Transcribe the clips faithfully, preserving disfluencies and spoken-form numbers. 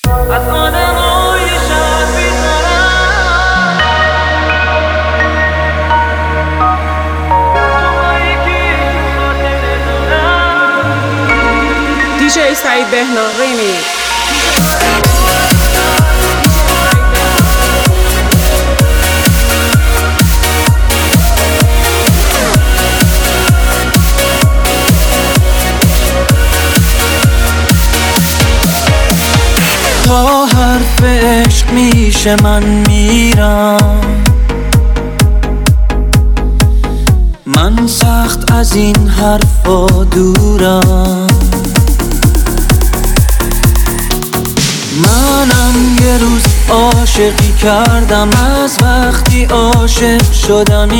از آدمای شهر بیزارم، تو با یکی خاطره دارم. دیجی سعید بهنام ریمیکس. تا حرف عشق میشه من میرم، من سخت از این حرفا دورم. منم یه روز عاشقی کردم، از وقتی عاشق شدم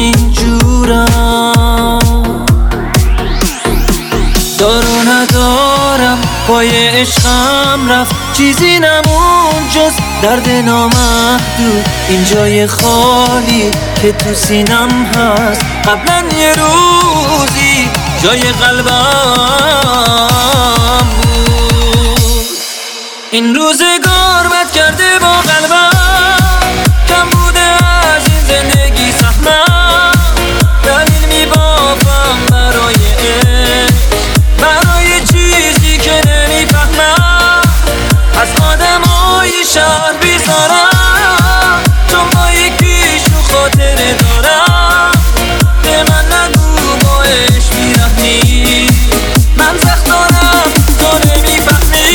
اینجورم. دارو ندارم پای عشقم رفت، چیزی نمون جز درد نامحدود. این جای خالی که تو سینم هست، قبلا یه روزی جای قلبم بود. این روزگار بد کرده با قلبم، کم بوده از این زندگی سهمم. دلیل میبافم برای عشق، برای چیزی که نمیفهمم. از آدمای شهر بیزارم، چون با یکیشون خاطره دارم. به من نگو با عشق میرفتی، من سخت دارم تو نمیفهمی.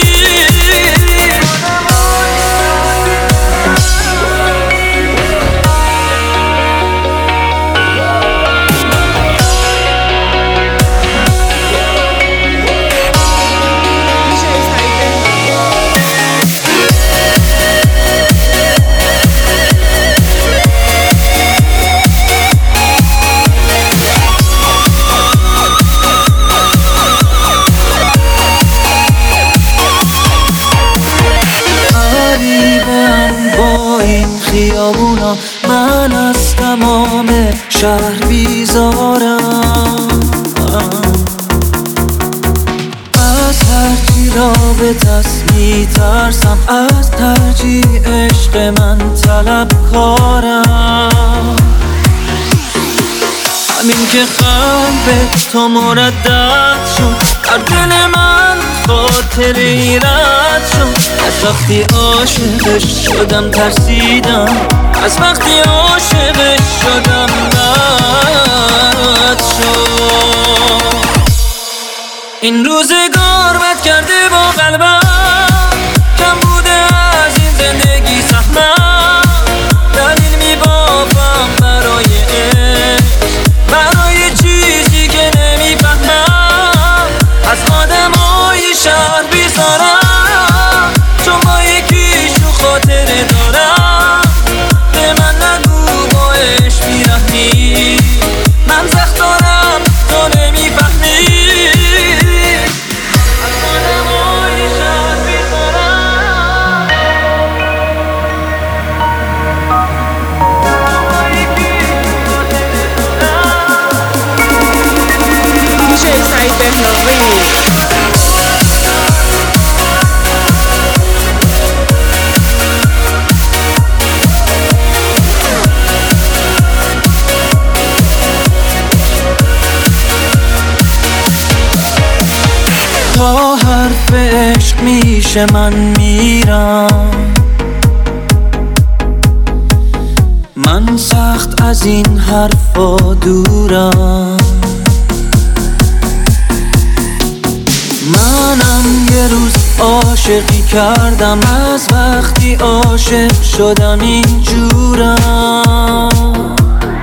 خیابونا من از تمام شهر بیزارم، از هرچی رابطست میترسم، از ترجیح عشق من طلبکارم. همین که قلب تو مردد شد، در دل من خاطر ایرد شد. از وقتی عاشقش شدم ترسیدم، از وقتی عاشقش شدم بد شد. این روزگار بد کرده با قلبم، کم بوده از این زندگی سهمم. دلیل میبافم برای عشق، برای چیزی که نمیفهمم. از آدمای شهر بیزارم، چون با یکیشون خاطره دارم. به من نگو با عشق میرفتی، من سخت دارم تو نمیفهمی. از آدمای شهر بیزارم، چون با یکیشون خاطره دارم. دیجی سعید بهنام ریمیکس. تا حرف عشق میشه من میرم، من سخت از این حرفا دورم. منم یه روز عاشقی کردم، از وقتی عاشق شدم اینجورم.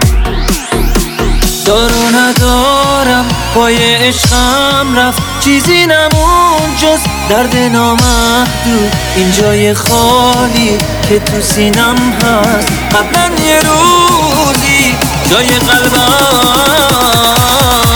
دارو ندارم پای عشقم رفت، چیزی نمون جز درد نامحدود. این جای خالی که تو سینم هست، قبلا یه روزی جای قلبم